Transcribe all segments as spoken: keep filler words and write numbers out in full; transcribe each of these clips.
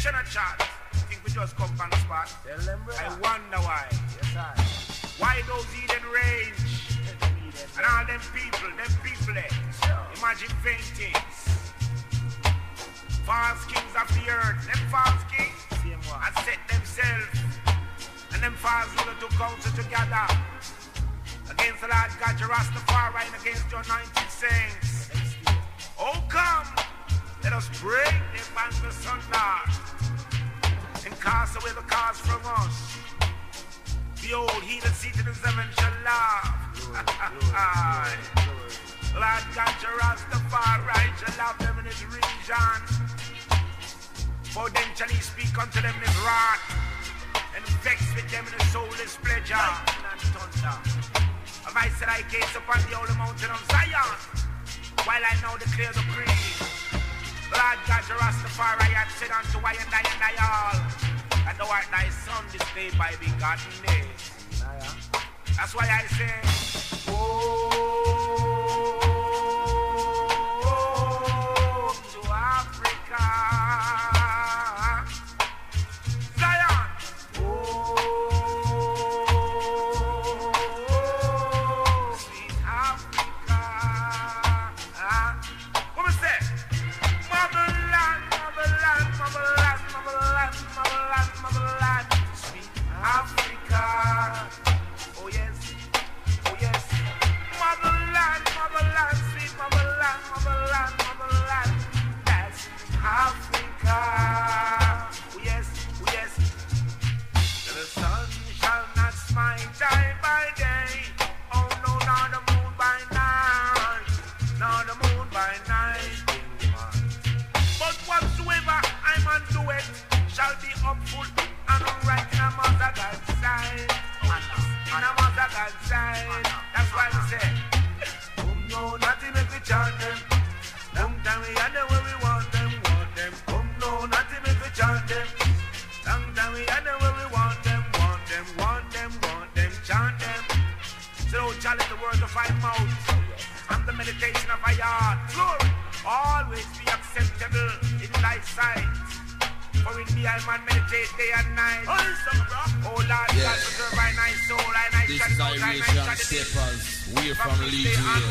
question a chat. Think we just come from the spot. Tell them, brother. I wonder why. Yes, sir. Why those Eden range? And all them people, them people there. Sure. Imagine vain things. False kings of the earth. Them false kings have set themselves. And them false rulers to counsel together against the Lord God, your Rastafari, and against your anointed saints. Oh, come, let us break their bands asunder and cast away the cause from us. Behold, he that seated in heaven shall laugh. Lord God, your Rastafari shall laugh them in his region. For then shall he speak unto them in his wrath, and vex with them in his soulless pleasure. Have I said I gaze upon the holy mountain of Zion, while I now declare the creed. Lord God, your Rastafari had said unto I and I and I all, and thou art thy son this day by begotten days. That's why I say, oh, to Africa. That's why we say, come no, nothing make we chant them. Long time we had them where we want them, want them. Come no, nothing make we chant them. Long time we had them where we want them, want them, want them, want them, chant them. So challenge the words of my mouth and the meditation of my heart. Glory, always be acceptable in thy sight. For in me I man meditate day and night. Oh, Lord, yeah. God preserve my nice soul, and I this shall is know thy Iration night Steppers. We're from Legion.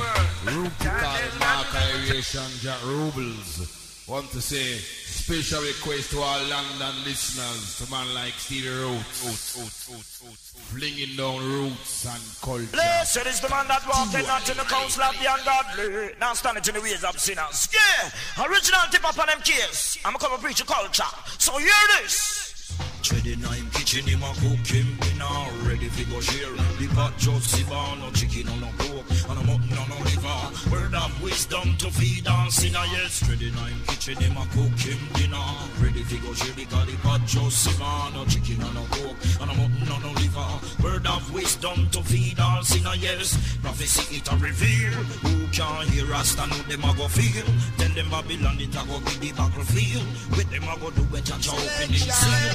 Rupcal Mark Iration Jack Rubles. Want to say special request to all London listeners, to man like Stevie Roots. Flinging down roots and culture. Blessed is the man that walketh not in the counsel of the ungodly, now standing in the ways of sinners. Yeah, original tip up on them keys. I'm gonna come and preach a culture. So hear this. Treading in kitchen, him a cook him dinner, ready for go share. The pot just sibar, no chicken or no pork, and a mutton or no liver. Word of wisdom to feed on sinner, yes. Treading in kitchen, him a cook him dinner, ready for go share. Because the pot just sibar, no chicken or no pork, and a mutton or no liver. Word of wisdom to feed all sinner, yes. Prophecy it a reveal. Who can hear us and who them a go feel? Tell them Babylon it a go be the battlefield. With them a go do it and open in seal.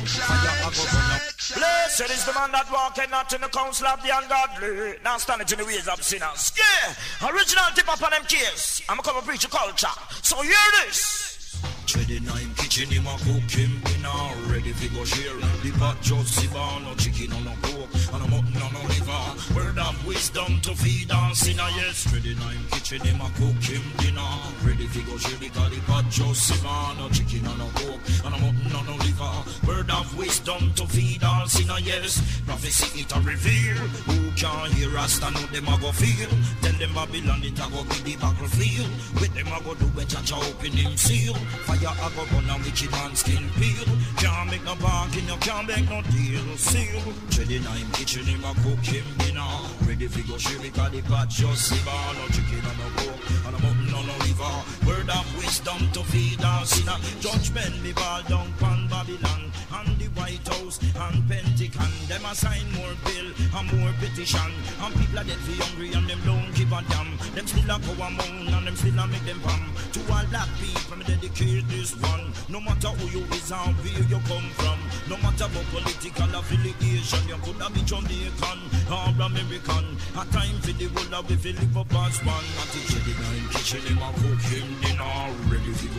Blessed is the man that walketh not in the counsel of the ungodly, now standing in the ways of sinners. Yeah, original tip up on them keys. I'm gonna come and preach a culture. So hear this. Treading in kitchen, him a cook him dinner, ready for go share. The pot just sibar, no chicken or no pork, and a mutton or no liver. Word of wisdom to feed on sinner, yes. Treading in kitchen, him a cook him dinner, ready for go share. Because the pot just sibar, no chicken or no pork, and a mutton or no liver. Word of wisdom to feed all sinner, yes. Prophecy it a reveal. Who can hear us and who them a go feel? Tell them Babylon it a go be the battlefield. With them a go do it and open him seal. Fire a go burn and wicked man skin peel. Can't make no bargain, you can't make no deal. Seal. Treading in kitchen, him a cook him dinner, ready for go share. Because the pot just sibar, no chicken and no pork, and a mutton or no liver. Word of wisdom to feed all sinner. Judgment me ball down pan Babylon and the White House and Pentagon. Them assign more bill and more petition, and people are dead for hungry and them don't give a damn. Them still a go a moan and them still a make them pam. To all black people me dedicate this one. No matter who you is and where you come from, no matter what political affiliation, you could have been Jamaican or American. A time for the world of we live up as one. Not to the nine kitchen him a cook him dinner, ready to go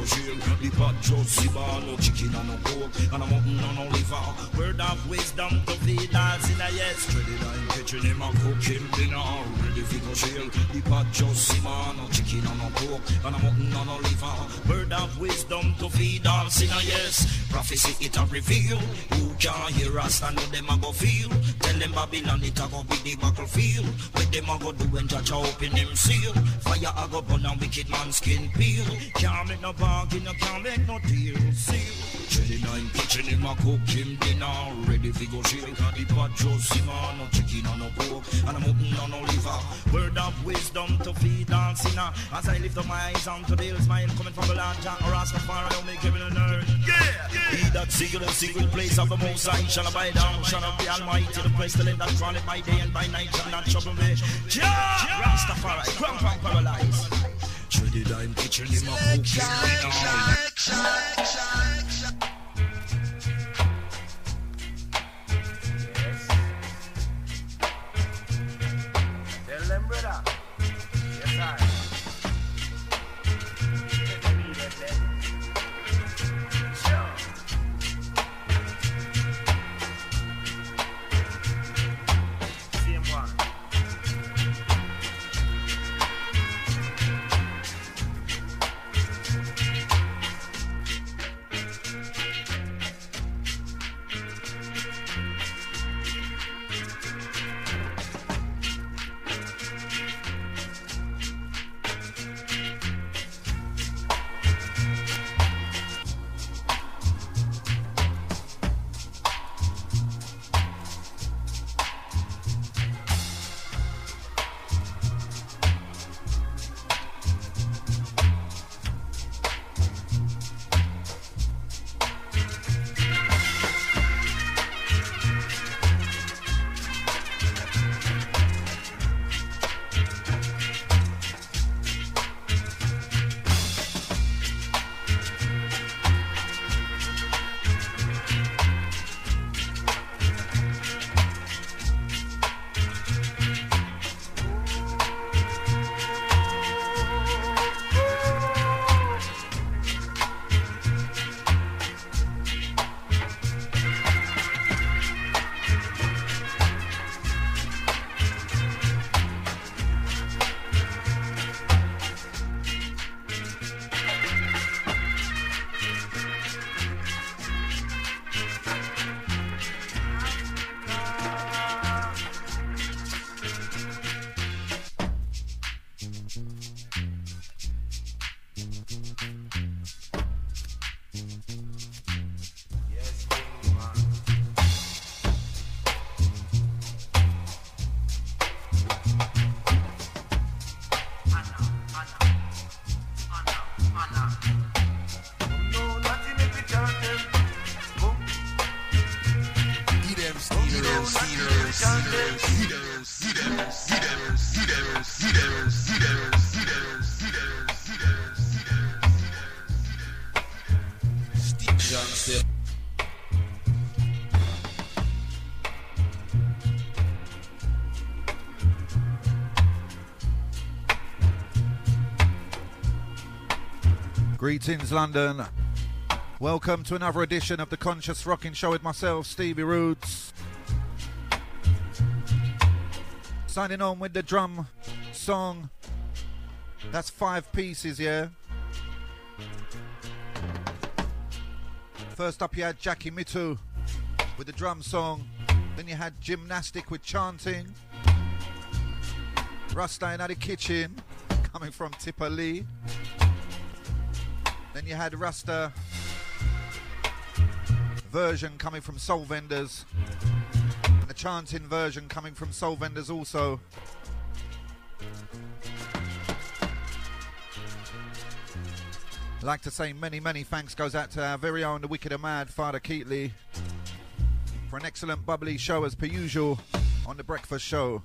go share. The pot just siba, no chicken and no pork, and a mutton and no liver. Word of wisdom to feed us in a yes. Credit I'm kitchen him a cooking dinner, ready fi go share. The pot just siba, no chicken and no pork, and a mutton and no liver. Word of wisdom to feed us in a yes. Prophecy it a reveal. Who can hear us and know them a go feel? Tell them Babylon it a go be the battlefield. What them a go do when Jah open him seal? Fire a go burn and wicked man skin peel. Can't make no bargain, can't make no deal. Seal. Jelly nine kitchen him a cook him dinner, ready fi go share. The pot just him a no chicken and no pork, and a mutton and no liver. Word of wisdom to feed and sinner. As I lift up my eyes unto the hills, mine coming from the land Jah or Rastafari, don't make heaven and earth. Yeah, yeah. He that seeketh the secret place of the Most High shall abide down, shall not be almighty. The pestilence that crawleth by day and by night shall not trouble me. Jah, Rastafari, cramp and paralyze. Treaded I'm kitchen in my cooking dinner. Tell them, brother. Yes, I. Let me let them. Sure. Same one. Greetings, London. Welcome to another edition of the Conscious Rocking Show with myself, Stevie Roots. Signing on with the drum song. That's five pieces, yeah? First up you had Jackie Mitu with the drum song. Then you had Gymnastic with chanting. Rasta in the kitchen, coming from Tipper Lee. Then you had Rasta version coming from Soul Vendors. And the chanting version coming from Soul Vendors also. I'd like to say many, many thanks goes out to our very own, the wicked and mad Father Keatley, for an excellent bubbly show as per usual on The Breakfast Show.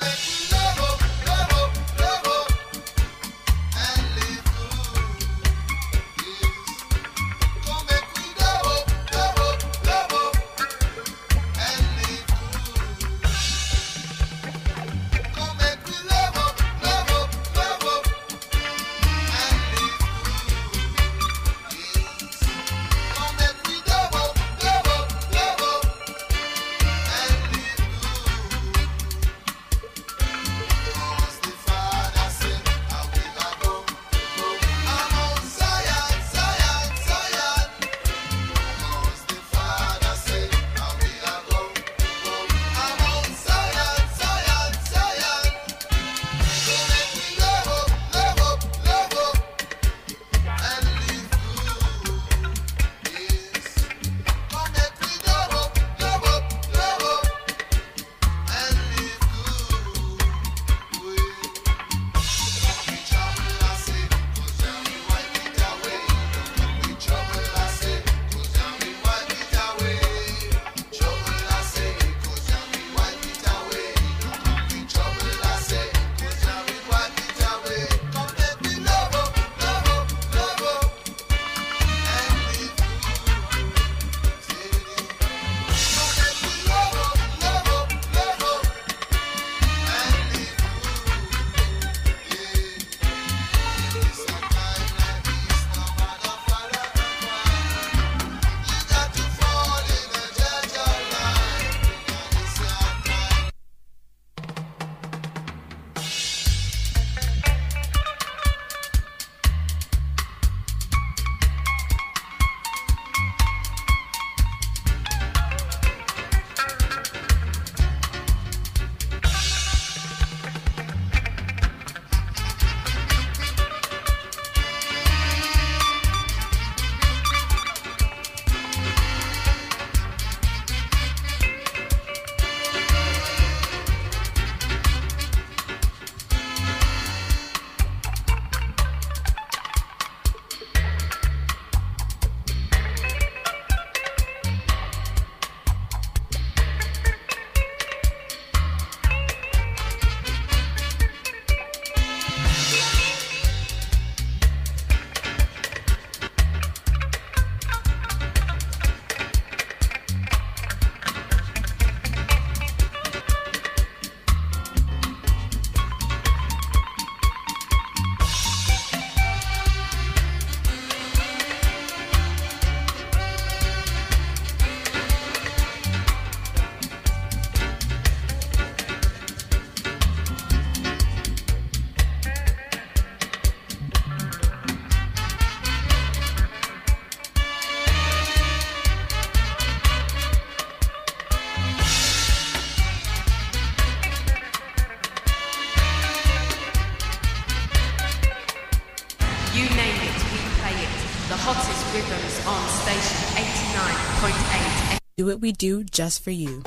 hottest rhythms on station eighty-nine point eight. Do what we do just for you.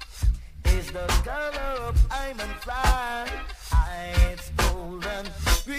The color of I'm and fly, it's golden green.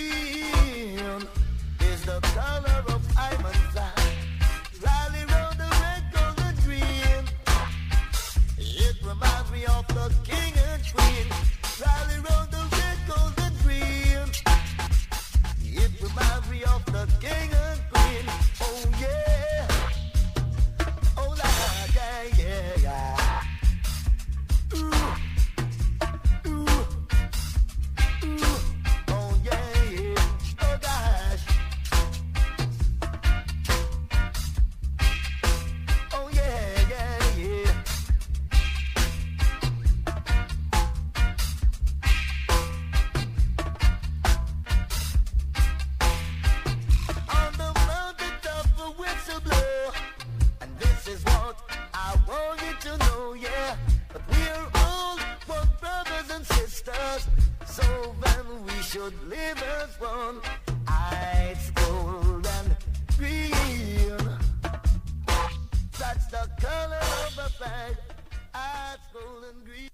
should live as one. Ice cold and green. That's the color of the flag. Ice cold and green.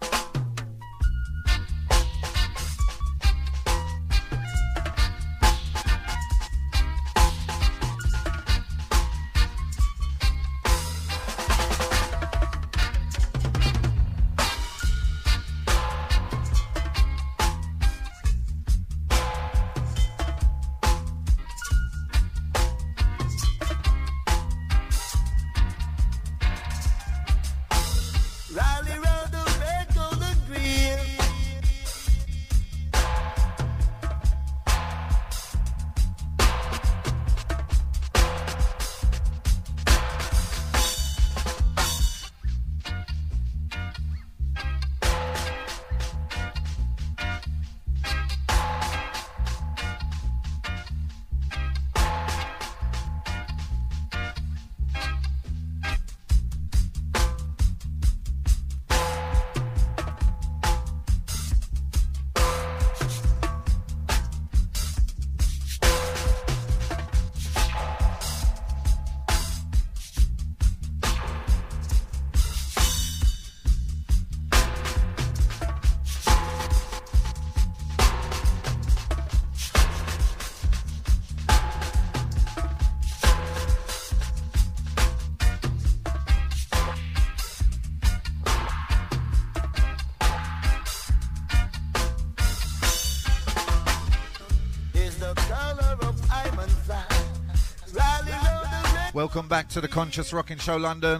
Welcome back to the Conscious Rocking Show, London.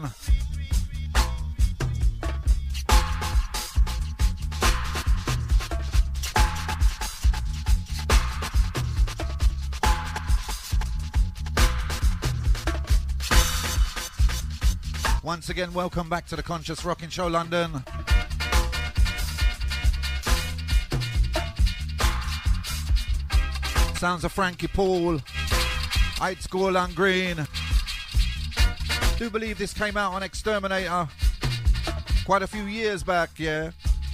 Once again, welcome back to the Conscious Rocking Show, London. Sounds of Frankie Paul, Eight School and Green. Do believe this came out on Exterminator quite a few years back, yeah.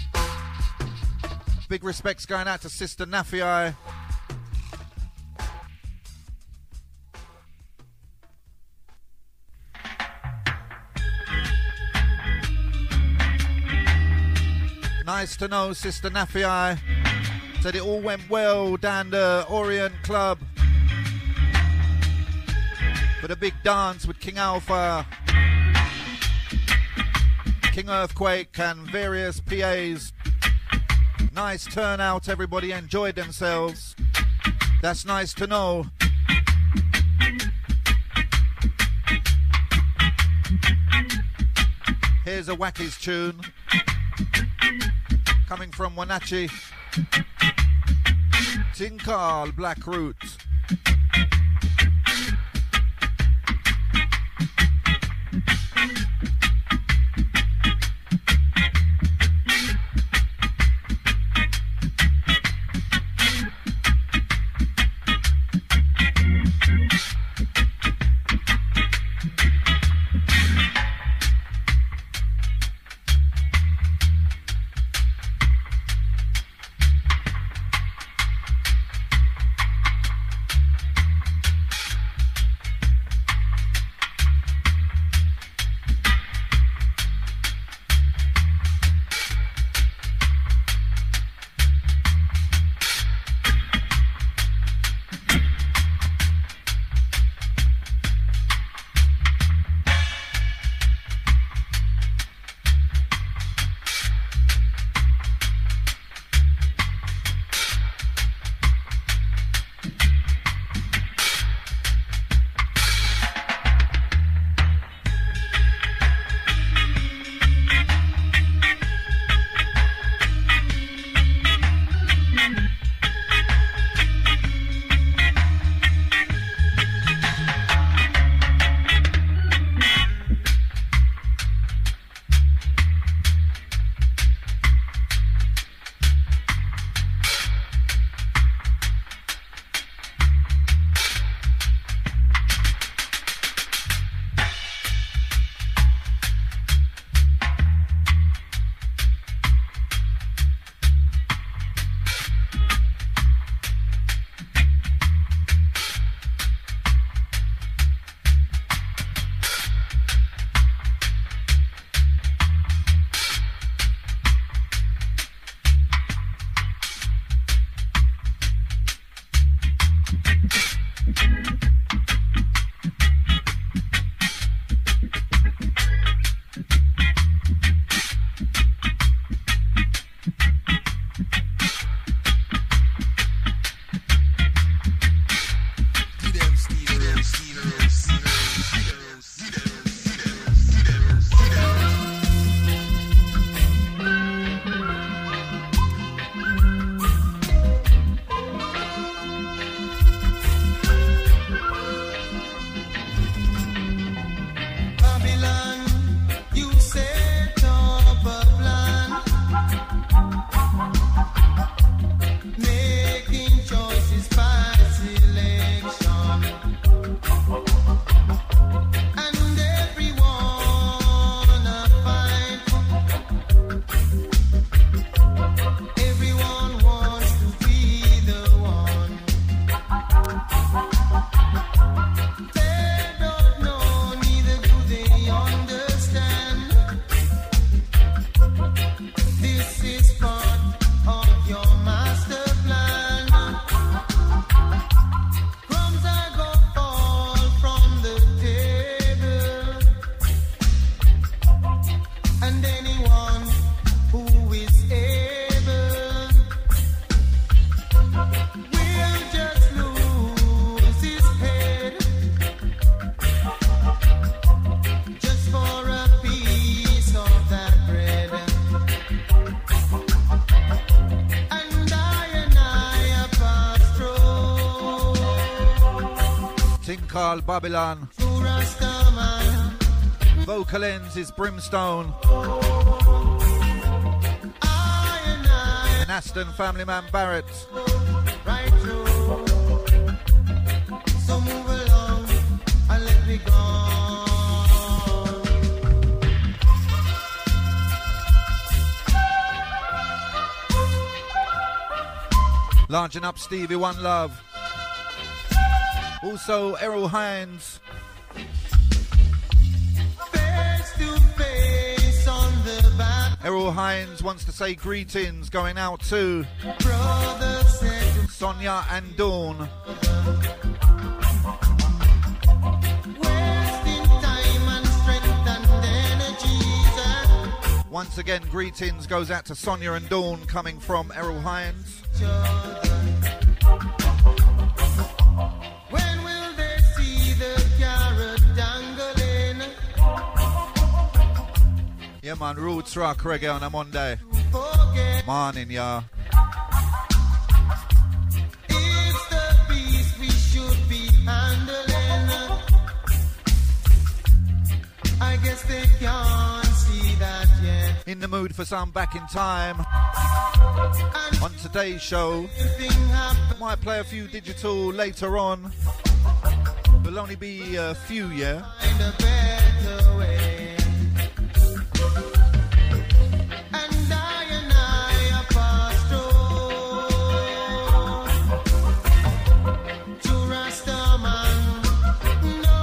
Big respects going out to Sister Nafi. Nice to know, Sister Nafi. Said it all went well down the Orient Club for the big dance with King Alpha, King Earthquake and various P As. Nice turnout, everybody enjoyed themselves. That's nice to know. Here's a Wackies tune coming from Wenatchee. Tinkal Black Roots. Called Babylon. Vocal ends is Brimstone. And Aston family man Barrett. Right through. So move along and let me go. Larging up Stevie One Love. Also Errol Hines. Face to face on the back. Errol Hines wants to say greetings going out to Brother said Sonia and Dawn. wasting time and strength and energies. Once again, greetings goes out to Sonia and Dawn coming from Errol Hines. When will they see the carrot dangling? Yeah man, Roots Rock Reggae on a Monday. Forget Morning, yeah. it's the peace we should be handling. I guess they can't see that yet. In the mood for some Back in Time. And On today's show, thing happened. might play a few digital later on. Will only be a few, yeah. Find a better way. And I and I are passed through to Rastaman. No,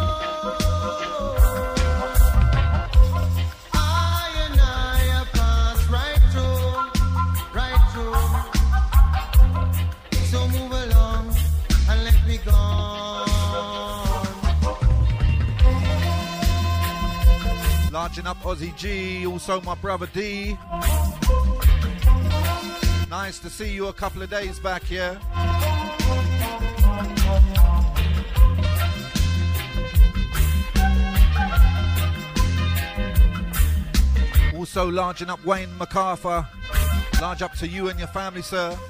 I and I are passed right through, right through. So move along and let me go. Larging up Aussie G, also my brother D. Nice to see you a couple of days back, yeah. Also larging up Wayne MacArthur. Large up to you and your family, sir.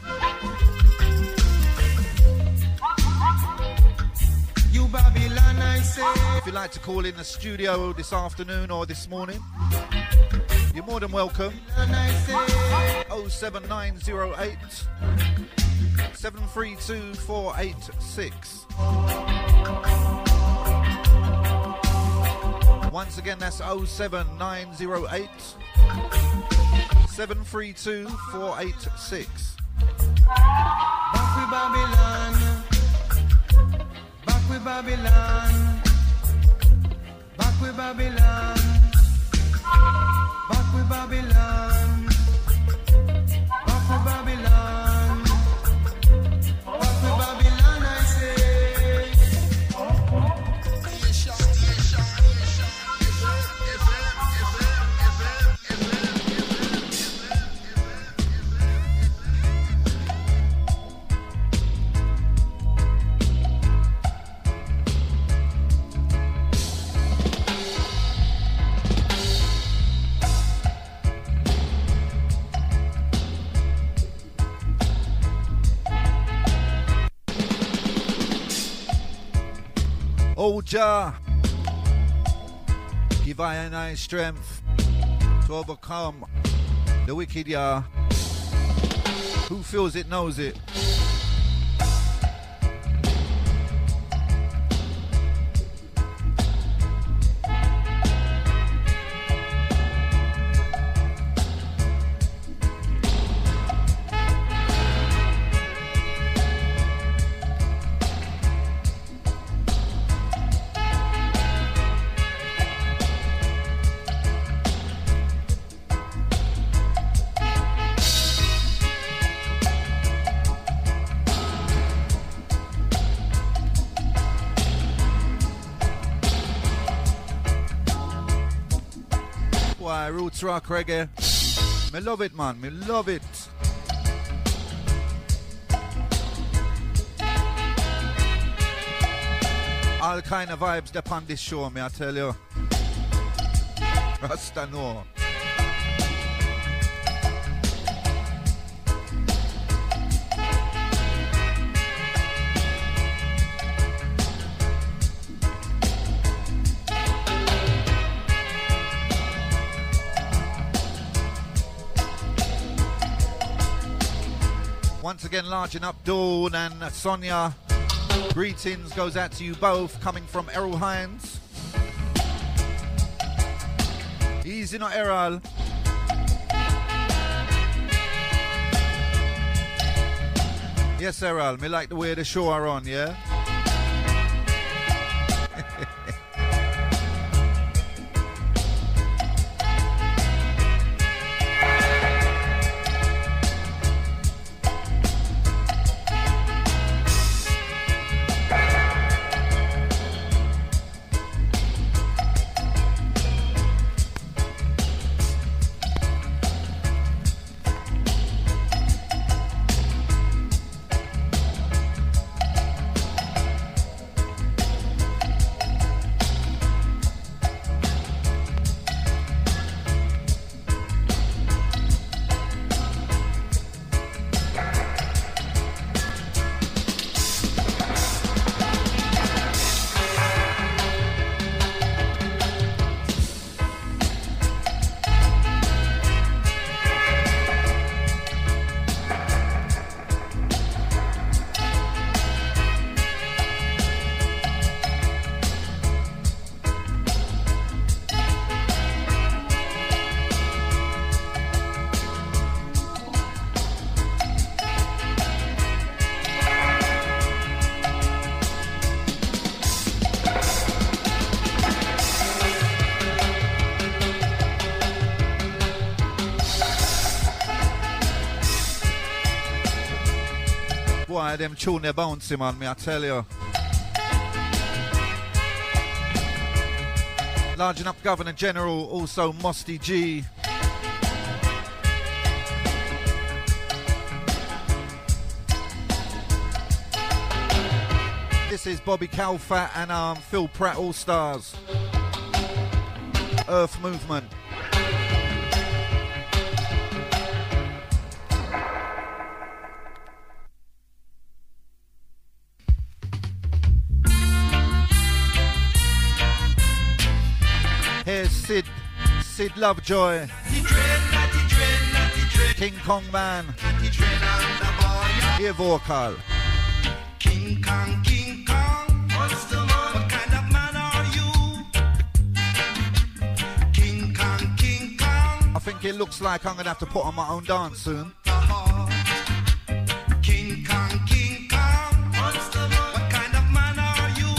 You Babylon, I say. If you'd like to call in the studio this afternoon or this morning, you're more than welcome. And I say, oh seven nine oh eight, seven three two, four eight six. Once again, that's oh seven nine oh eight, seven three two, four eight six. back with Babylon, back with Babylon, back with Babylon, back with Babylon, back with Babylon, back with Babylon, I say. Oh Jah, give I and I strength to overcome the wicked, Yah. Who feels it knows it. Why, Roots Rock Reggae. Me love it, man. Me love it. All kind of vibes up on this show, me I tell you. Rasta know. Once again, larging up Dawn and Sonia. Greetings goes out to you both, coming from Errol Hines. Easy not Errol. Yes, Errol, me like the way the show are on, yeah? Boy, them tune they bouncing on me, I tell you. Larging up Governor General, also Musty G. This is Bobby Calfat and um, Phil Pratt All Stars. Earth Movement. Here's Sid, Sid Lovejoy, King Kong Man, here vocal. King Kong, King Kong, what's the man? What kind of man are you? King Kong, King Kong. I think it looks like I'm gonna have to put on my own dance soon. King Kong, King Kong, what's the man? What kind of man are you?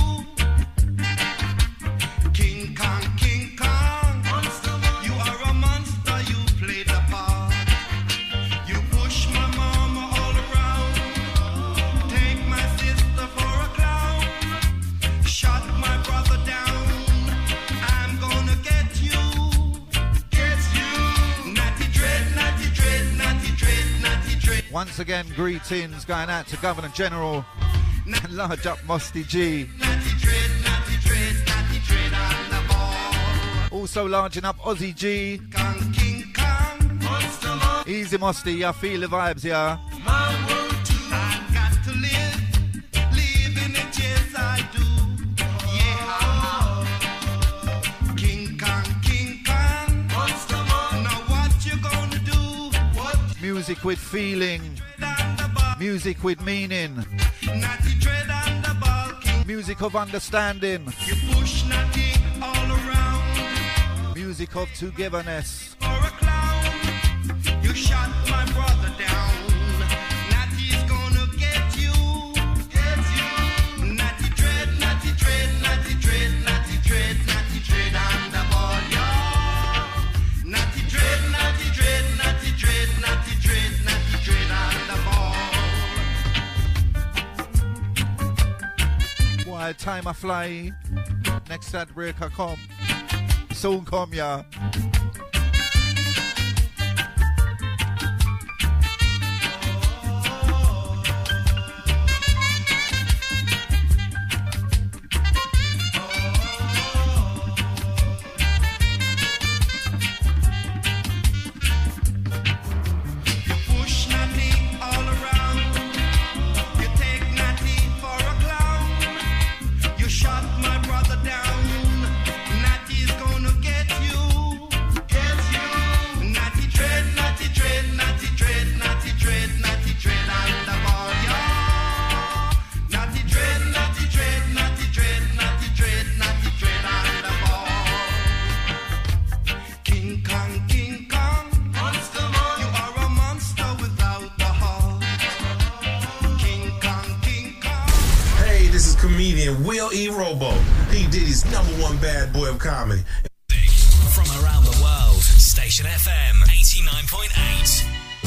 King Kong, King Kong, what's the man? You are a monster, you play the part. You push my mama all around, take my sister for a clown, shut my brother down. I'm gonna get you, get you. Natty dread, natty dread, natty dread, natty dread. Once again, greetings going out to Governor General and large up Musty G. Natty dread, natty dread, natty dread on the ball. Also larging up Ozzy G. Kong, King Kong, monster man. Easy Musty, I feel the vibes, yeah. My world too. I've got to live, live in it, yes I do. Yeah. King Kong, King Kong, monster man. Now what you gonna do? What? Music with feeling, Down the ball. music with meaning, Natty dread on the ball, King. music of understanding, You push Natty all around music of togetherness. for a clown. You shot my brother down. Natty's gonna get you, get you. Natty dread, Natty dread, Natty dread, Natty dread, Natty dread on the ball, yeah. Natty dread, Natty dread, Natty dread, Natty dread, Natty dread on the ball. Why time I fly, next ad break I come, soon come ya. You push Natty all around. You take Natty for a clown. You shot my brother down. Natty's gonna get you, comedian Will E. Robo. He did his number one bad boy of comedy. From around the world, Station F M eighty-nine point eight.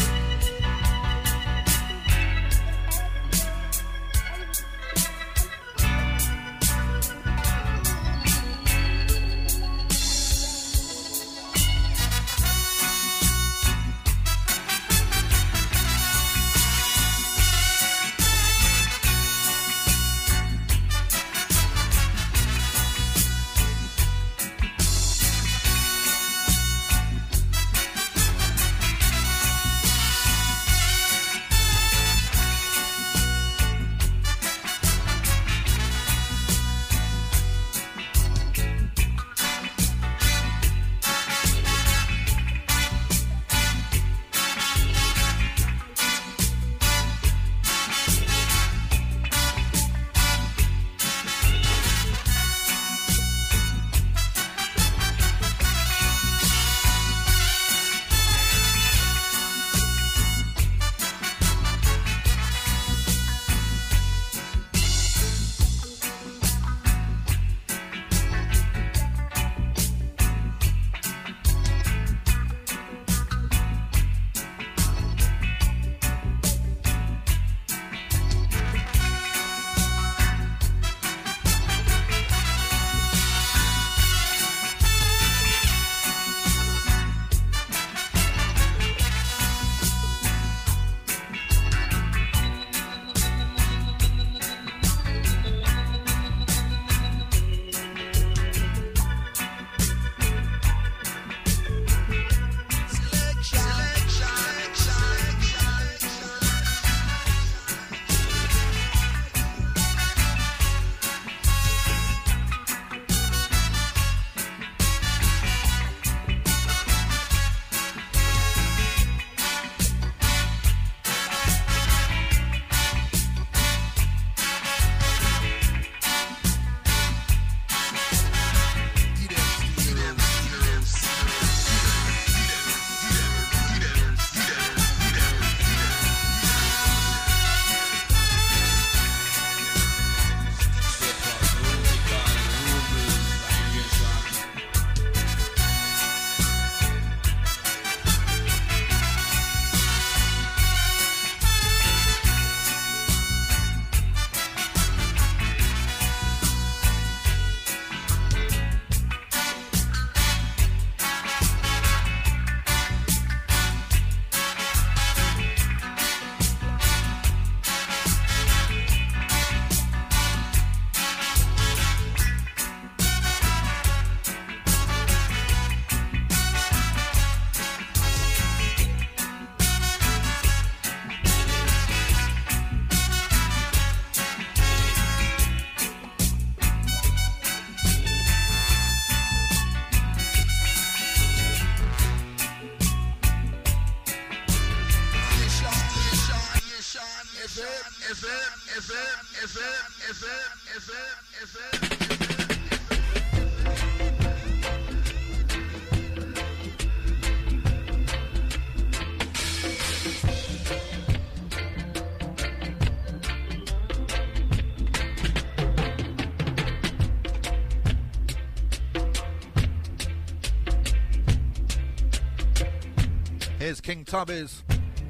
Here's King Tubbies.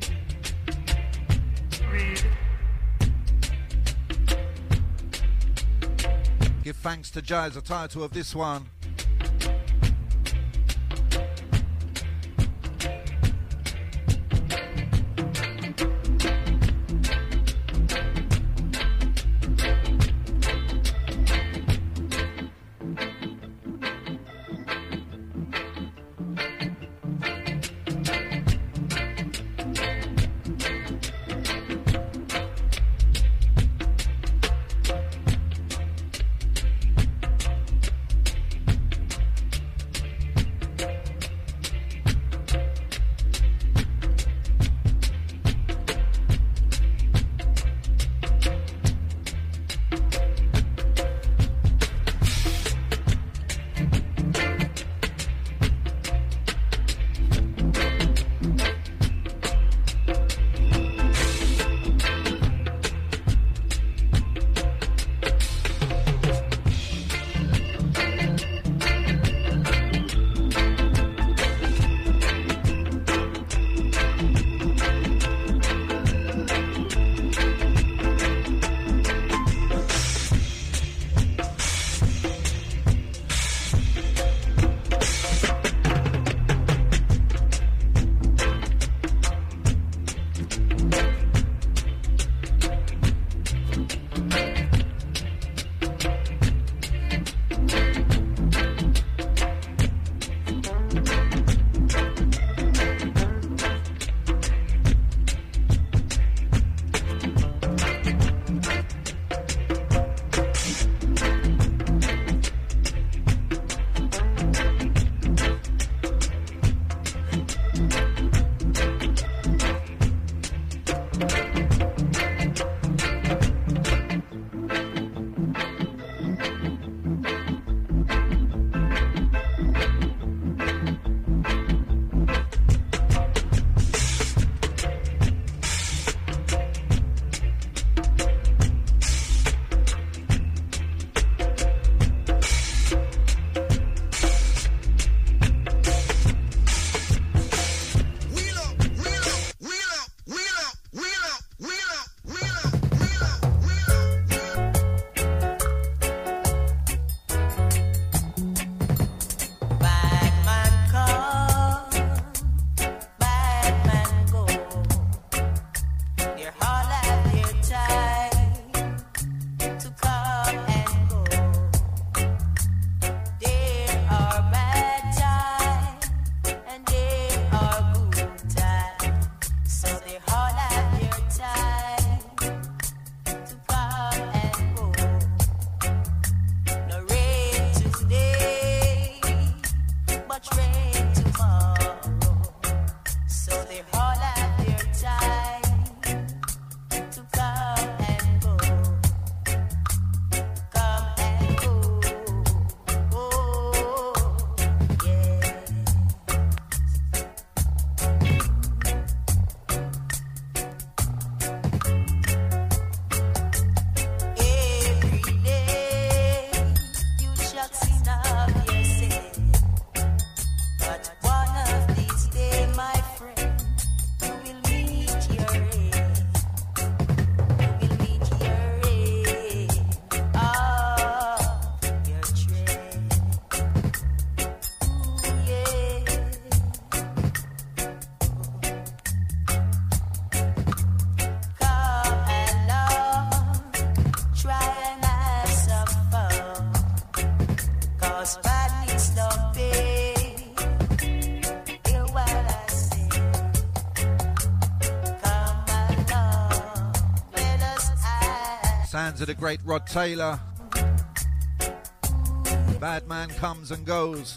Give thanks to Jah is the title of this one. Sounds of the great Rod Taylor. Bad Man Comes and Goes.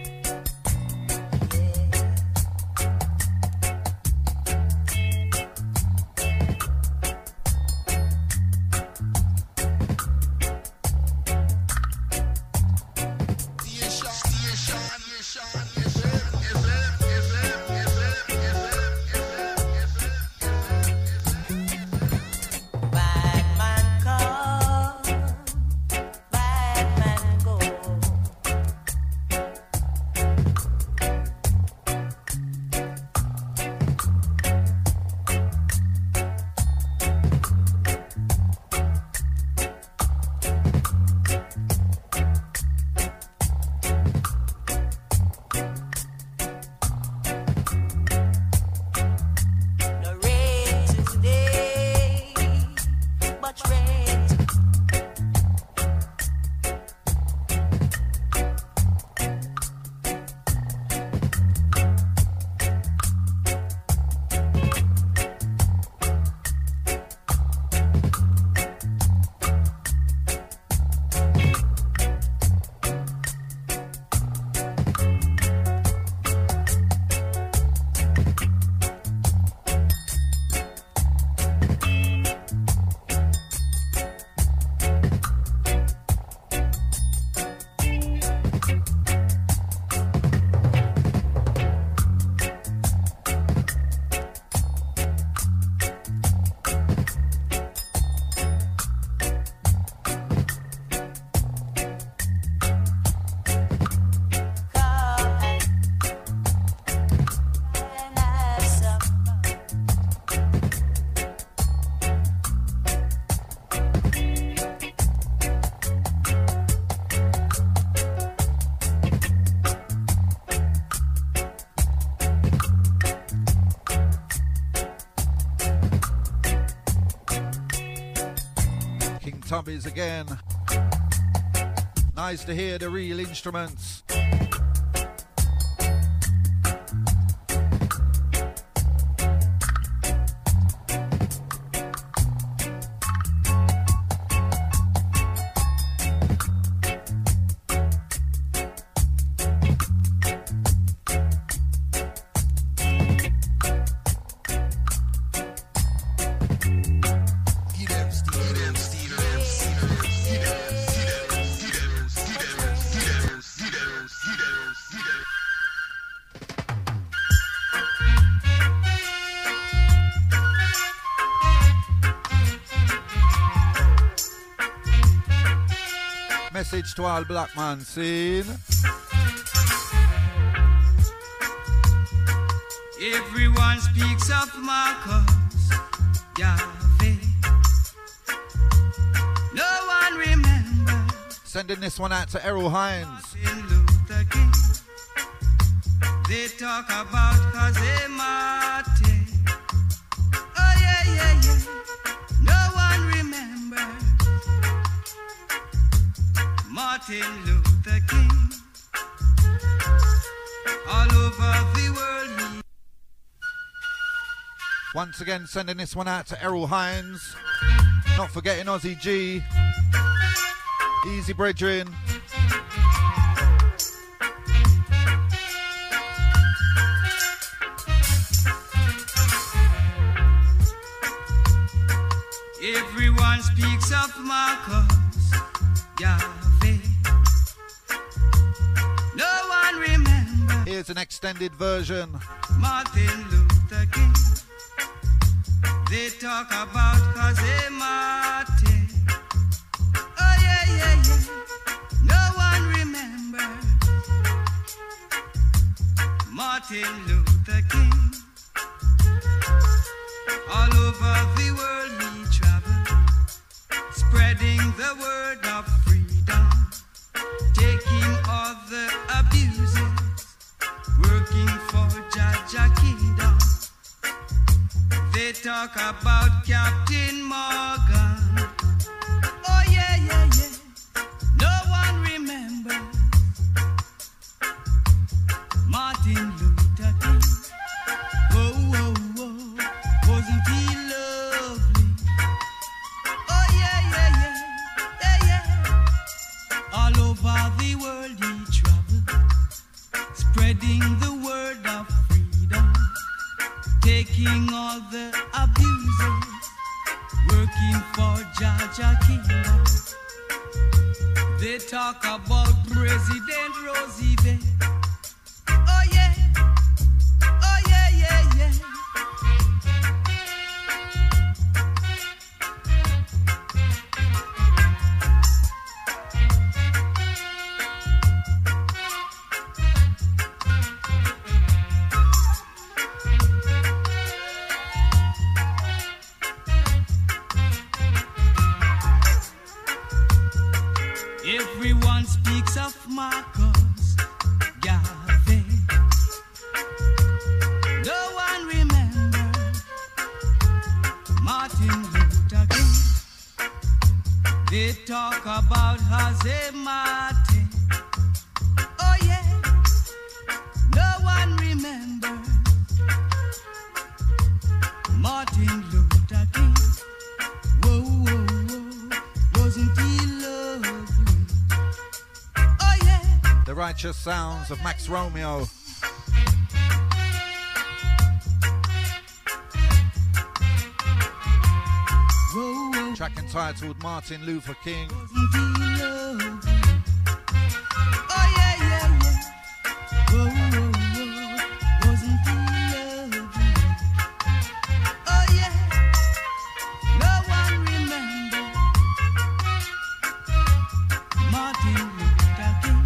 Tubbies again. Nice to hear the real instruments. message to all black man scene. Everyone speaks of Marcus Garvey. No one remembers. Sending this one out to Errol Hines. Martin Luther King. They talk about Jose Martin. Oh yeah, yeah, yeah. No one remembers Martin Luther King. All over the world he... Once again, sending this one out to Errol Hines. Not forgetting Aussie G. Easy Brethren. Everyone speaks of Marcus Garvey. No one remembers. Here's an extended version. Martin Luther King. They talk about Jose Martin. Oh yeah, yeah, yeah. No one remembers Martin Luther King. All over the world he traveled, spreading the word of freedom, taking all the abuses, working for Jaja Kingdom. They talk about Captain Morgan. Oh yeah, yeah, yeah. No one remembers Martin Luther King. Whoa, whoa, whoa. Wasn't he lovely? Oh yeah, yeah, yeah, yeah, yeah. All over the world he traveled, spreading the word of freedom, taking all the abuses, working for Jaja Kingdom. They talk about President Roosevelt. Oh yeah, oh yeah, yeah, yeah. Everyone speaks of Marcus Garvey. No one remembers Martin Luther King. They talk about Jose Martin. Oh yeah. No one remembers Martin Luther King. Whoa, whoa, whoa. Wasn't he lovely? Oh yeah. The righteous sounds of Max Romeo. Whoa, whoa. Track entitled Martin Luther King. Wasn't he lovely? Oh yeah, yeah, yeah. Whoa, whoa, whoa. Wasn't he lovely? Oh yeah. No one remembers Martin Luther King.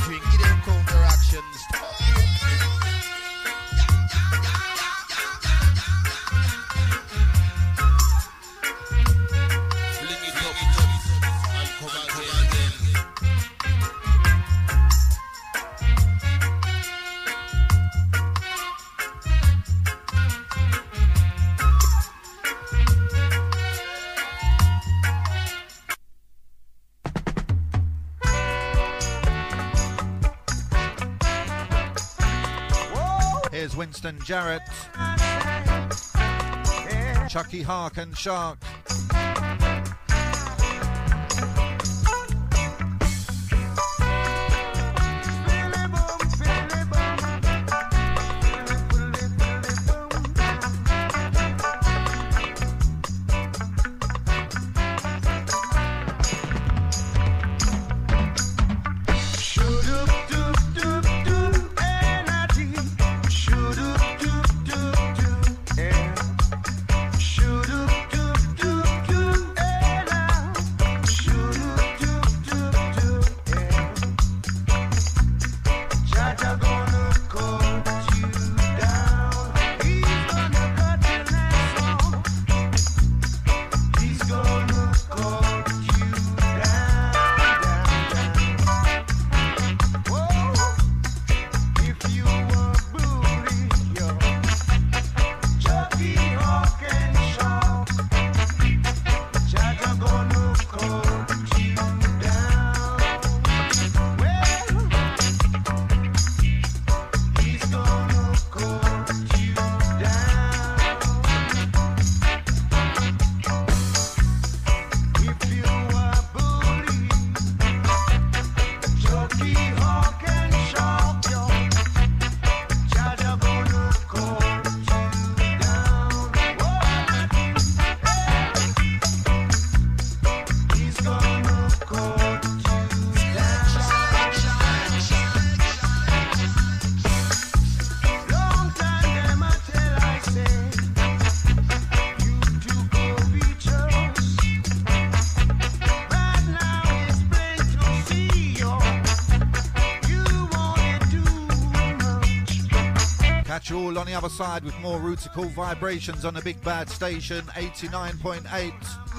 drink, give them counteractions. Fling it up, and come again, again. Here's Winston Jarrett, Chucky Hark and Shark. All on the other side with more Rootical vibrations on the Big Bad Station eighty-nine point eight.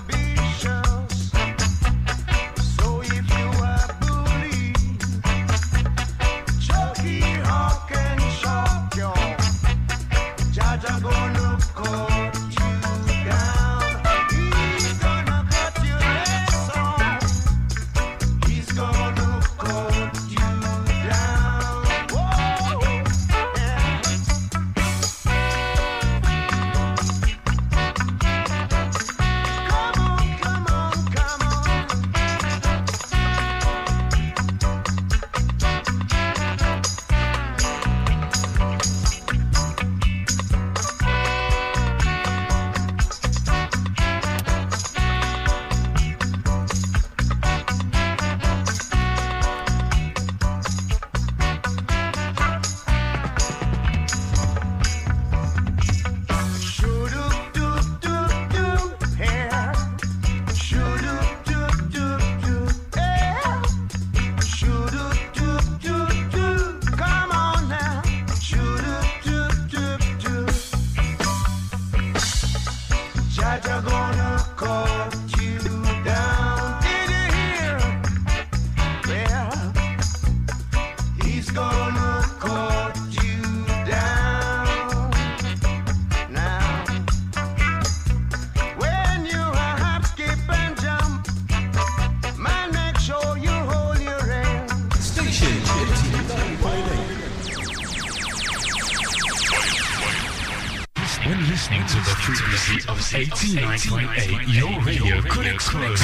eighty-nine point eight, your radio could explode.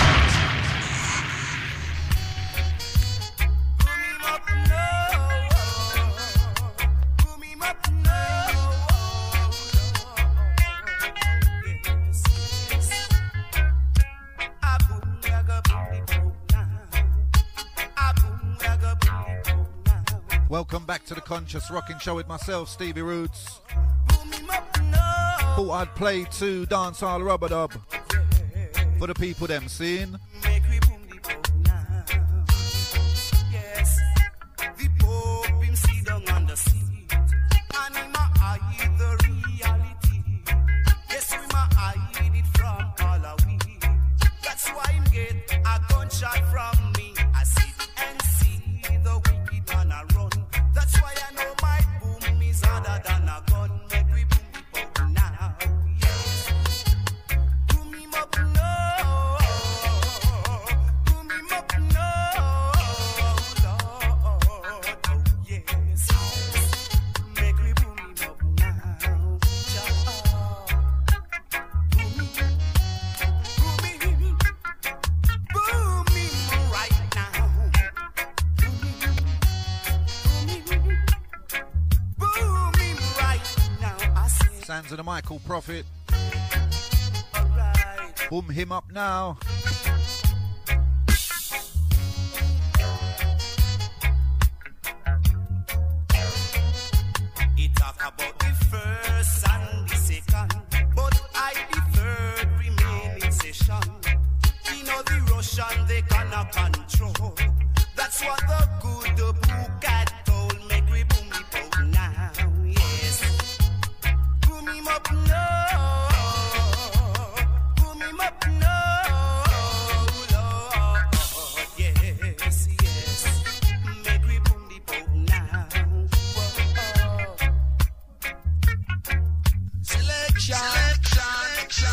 Welcome back to the Conscious Rocking Show with myself, Stevie Roots. Thought I'd play two dancehall rub-a-dub for the people them seeing. gunshot from me, I sit and see the wicked man a run. That's why I know my boom is harder than a gun. Make we boom it up now, yes. Boom him up now, boom him up now, Lord, oh yes. Make we boom him up now, Jah. Boom him, boom him, boom him right now. Boom him, boom him, boom him right now. I say, Sounds of the Michael Prophet. alright. Boom him up now. He talk about the first and the second, but I the third remain in session. You know the Russian they cannot control. That's what the good book had told. Make we boom it up now, yes. Boom him up now, boom him up now, Lord, yes, yes. Make we boom the boat now. Whoa. Selection, selection,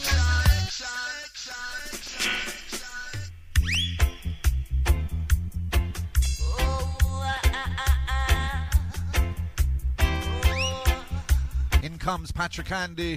In comes Patrick Andy.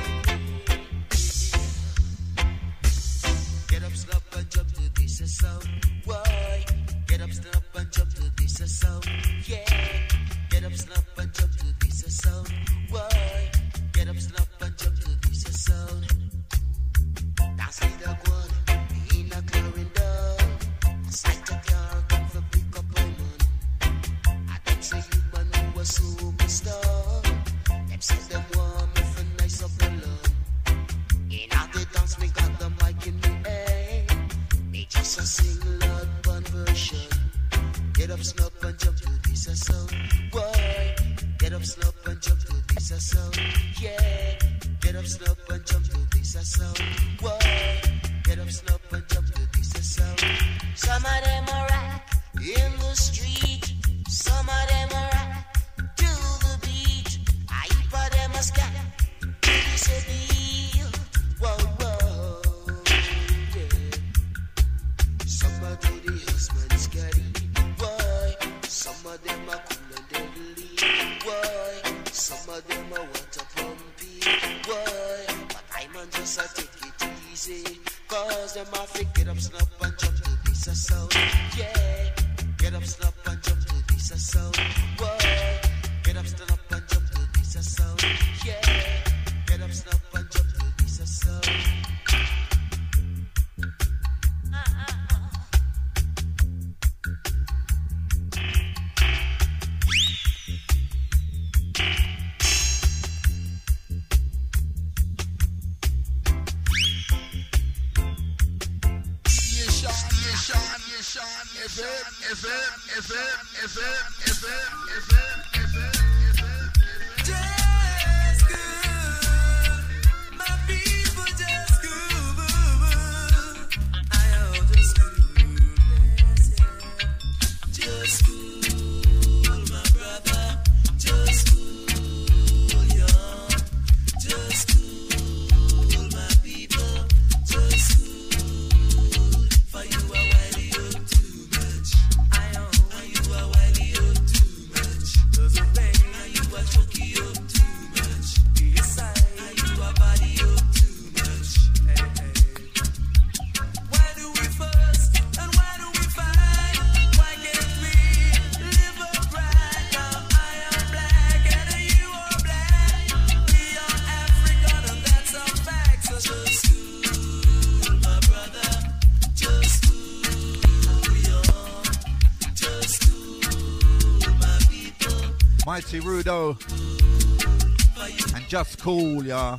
Get up, stop and jump to this a sound. Why? Get up, stop and jump to this a sound. Yeah. Get up, stop and jump to this a sound. Why? Get up, stop and jump to this a sound. That's it, the one. In a clearing down. Sight a car come for pick up a man. I don't say you man who a superstar. Them say them want me for nice up the lawn. In all the dance, me got the mic in the air. Me just a sing loud conversion. Get up, snap and jump to this a sound. Why? Get up, snap and jump to this a sound. Yeah. Get up, snap and jump to this a sound. Why? Get up, snap and jump to this a sound. Some of them are rock in the street. Some of them are rock to the beat. I for them a scat. This a deal. Whoa, whoa, yeah. Some are do the husband scary. Why? Some of them are cool and deadly. Why? Some of them are water pumpy. Why? But I man just a take it easy. Cause them a flick get up, snap and jump to this a sound. Yeah. Get up, snap and jump to this a sound. Why? Get up, stand up and jump to this a sound. Yeah. Get up, snap and jump to this a sound. F M, F M, F M, F M, F M, F M, F M, F M. Just good, my people just good. I am just good, yes, yeah. Just good, my brother. Just good, yeah. Just good, my people. Just good, for you are wily up too much. I am, and you are wily up too much. Doesn't pay, and you are choky up too much. Yes, I, and you are body up too much. Hey, hey. Why do we fuss, and why do we fight? Why can't we live upright? Now I am black, and you are black. We are African, and that's a fact. So just cool, my brother. Just cool, yeah. Just cool, my people. Mighty Rudo. And Just Cool, yeah.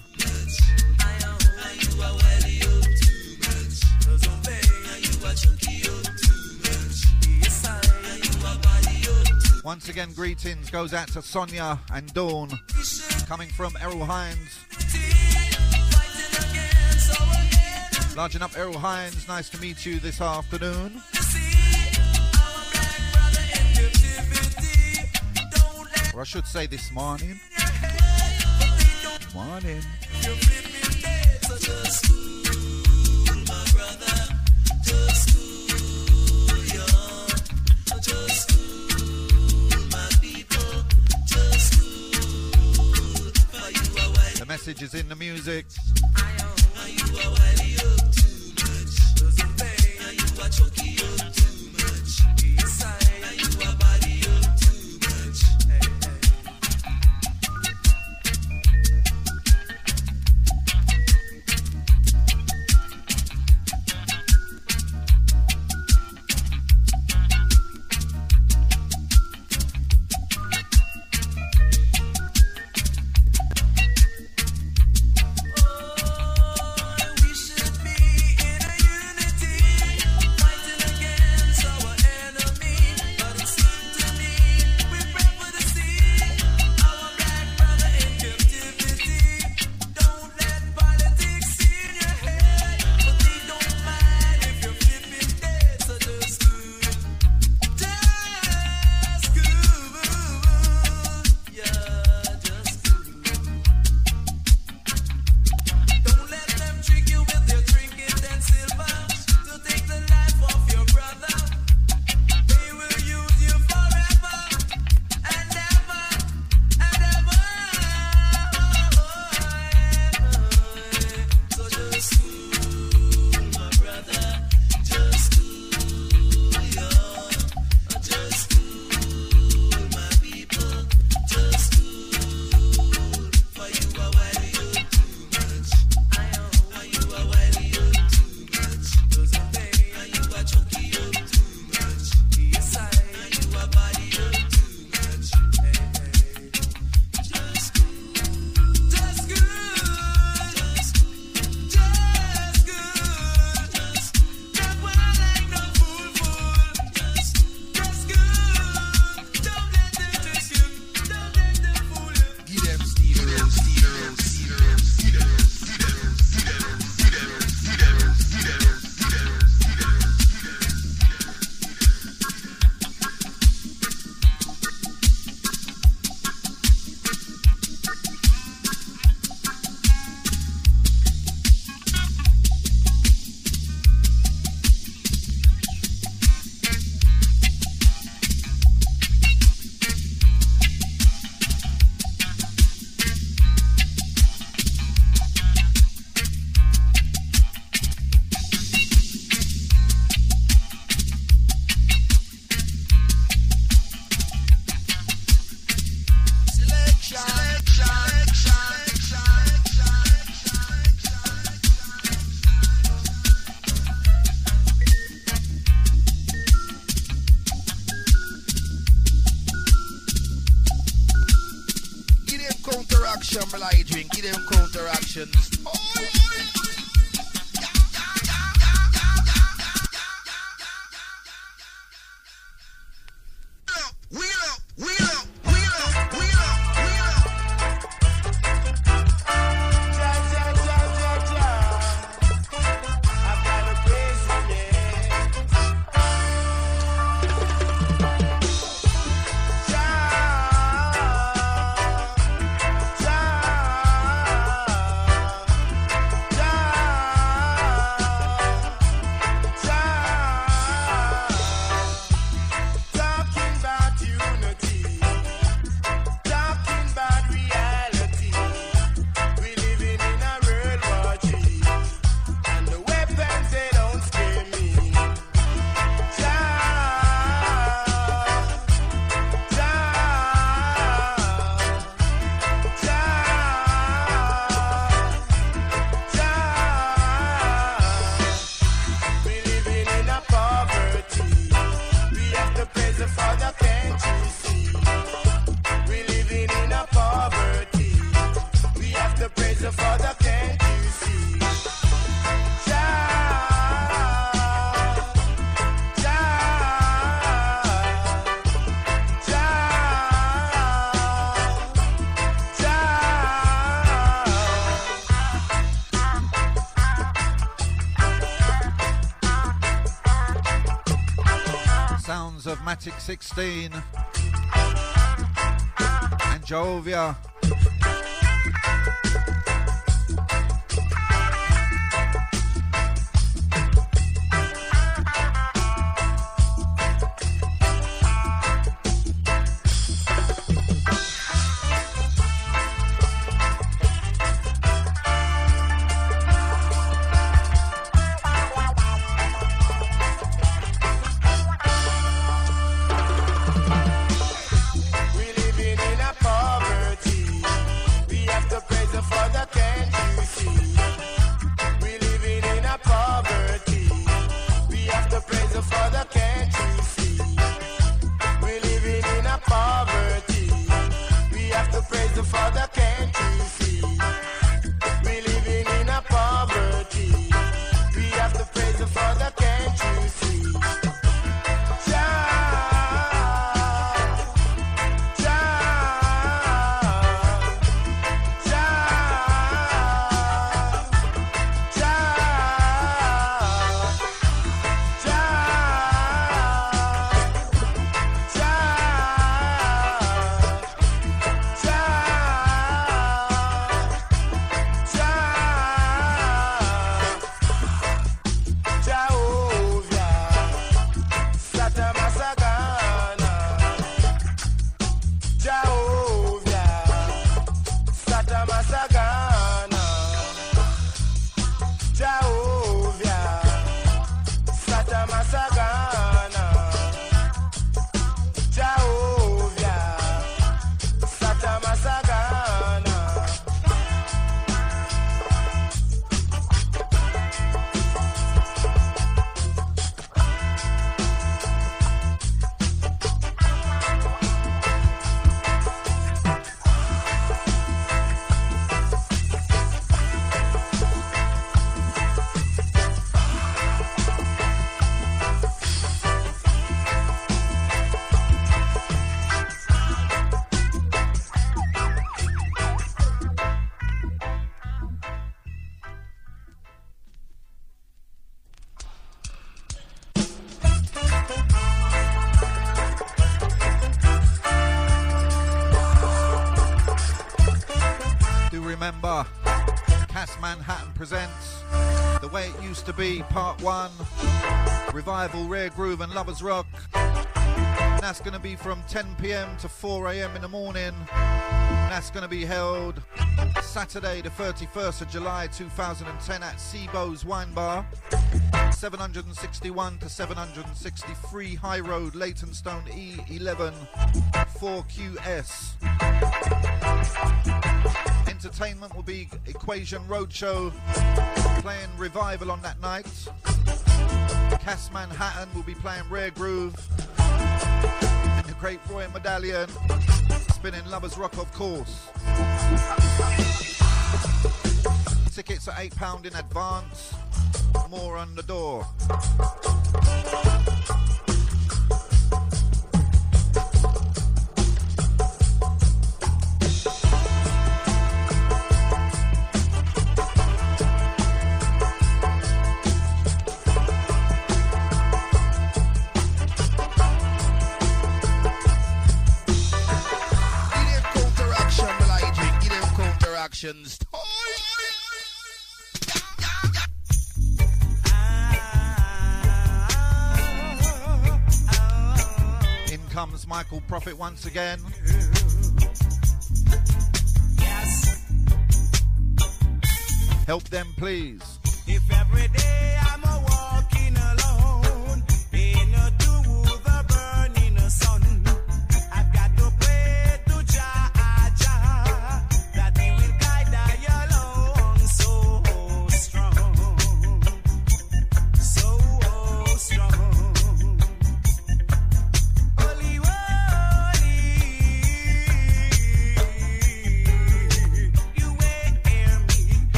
Once again, greetings goes out to Sonia and Dawn, coming from Errol Hines. Larging up Errol Hines, nice to meet you this afternoon. Or I should say this morning. Morning. The message is in the music. Ja, sounds of Matic sixteen and Jehovah. Remember, Cass Manhattan presents The Way It Used to Be, Part one, Revival, Rare Groove and Lovers Rock. And that's going to be from ten p m to four a m in the morning. And that's going to be held Saturday the thirty-first of July two thousand ten at Seabo's Wine Bar, seven sixty-one to seven sixty-three High Road, Leytonstone, E eleven four Q S. Entertainment will be Equation Roadshow playing Revival on that night. Cass Manhattan will be playing Rare Groove. And the great Roy Medallion spinning Lovers Rock, of course. Tickets are eight pounds in advance. More on the door. In comes Michael Prophet once again. Yes. Help them, please. If every day